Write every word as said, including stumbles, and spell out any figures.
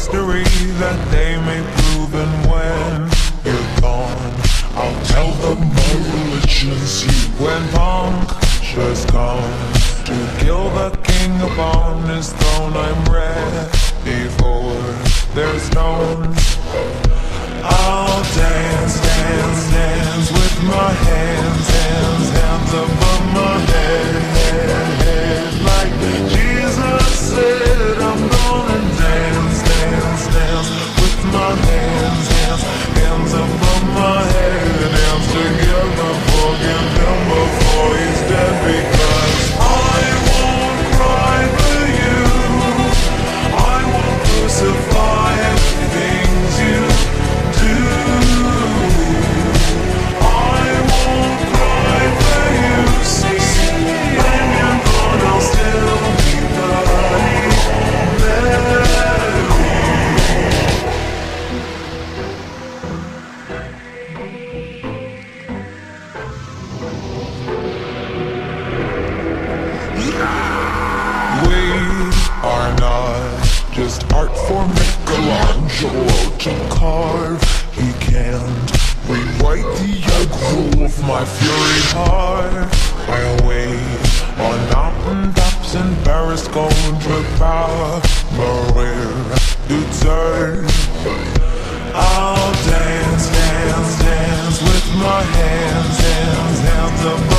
history that they may prove. And when you're gone, I'll tell them my religion's you. When punctures come to kill the king upon his throne, I'm ready for their stones. I'll dance, dance, dance with my hands, hands, hands above my head, head, head. Like Jesus said, I'm gonna dance, dance, dance with my hands, hands, hands above my head. Dance together, forgive him before he's dead, because I won't cry for you, I won't crucify things you do. I won't cry for you, see, when you're gone I'll still be bloody Mary. We are not just art for Michelangelo to carve. He can't rewrite the aggro of my fury heart. I'll wait on mountain tops in Paris, contre power, Maria du turn. I'll dance, dance, dance with my hands, hands, hands above